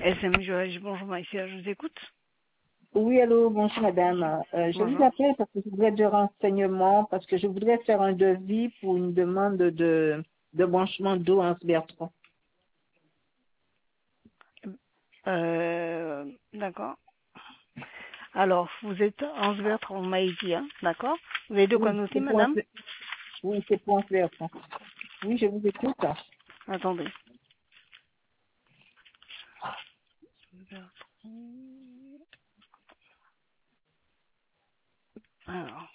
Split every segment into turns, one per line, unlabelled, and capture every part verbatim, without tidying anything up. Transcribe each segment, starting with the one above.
S M Joël, bonjour Maïsia, je vous écoute.
Oui, allô, bonjour madame. Euh, je vous
Bonjour.
appelle parce que je voudrais des renseignements, parce que je voudrais faire un devis pour une demande de, de branchement d'eau en Sbertron.
Euh, d'accord. Alors, vous êtes en Bertrand, on m'a dit, hein, d'accord. Vous avez de quoi
Oui,
noter,
c'est pour un
madame?
oui, c'est pour un Sbertron. Oui, je vous écoute.
Attendez. Alors,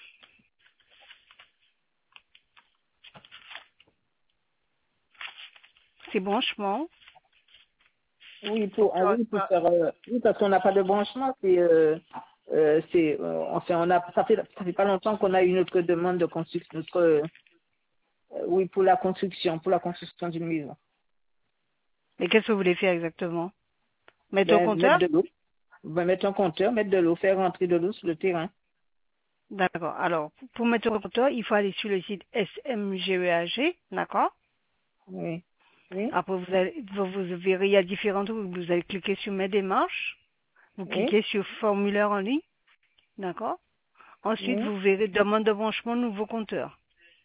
c'est branchement.
Oui,
Donc,
pour, ah
ça
oui,
reste
pour
pas-
faire, euh, oui, parce qu'on n'a pas de branchement, c'est, euh, euh, c'est, euh, enfin, on a, ça fait, ça fait pas longtemps qu'on a eu notre demande de construction, notre, euh, oui, pour la construction, pour la construction d'une maison.
Mais qu'est-ce que vous voulez faire exactement? Mettre au
Ben, mettre
compteur?
de l'eau, ben, mettre un compteur, mettre de l'eau, faire rentrer de l'eau sur le terrain.
D'accord. Alors, pour mettre au compteur, il faut aller sur le site S M G E A G, d'accord.
Oui. Oui.
Après, vous, allez, vous, vous verrez, il y a différents trucs. Vous allez cliquer sur mes démarches. Vous
Oui.
cliquez sur formulaire en ligne, d'accord. Ensuite,
Oui.
vous verrez demande de branchement nouveau compteur.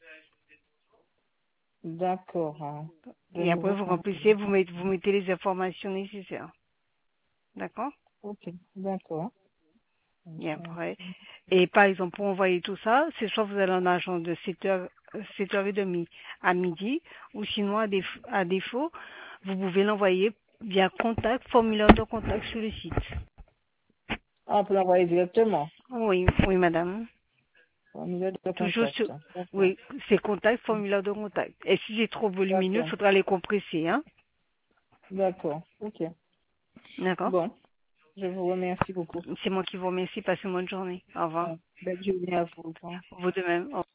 D'accord. hein. De
Et après,
nouveau
vous
compte.
remplissez, vous mettez, vous mettez les informations nécessaires. D'accord?
Ok. D'accord.
Et après, et par exemple, pour envoyer tout ça, c'est soit vous allez en agence de sept heures, sept heures trente à midi, ou sinon, à, déf- à défaut, vous pouvez l'envoyer via contact, formulaire de contact sur le site.
Ah, on peut l'envoyer directement.
Oui, oui, madame.
Formulaire de
Toujours
contact.
sur,
D'accord.
oui, c'est contact, formulaire de contact. Et si c'est trop volumineux, il
D'accord.
faudra les compresser, hein.
D'accord. Ok.
D'accord?
Bon. Je vous remercie beaucoup.
C'est moi qui vous remercie. Passez une bonne journée. Au revoir.
Ah, belle journée à vous. Au revoir.
Vous de même. Au revoir.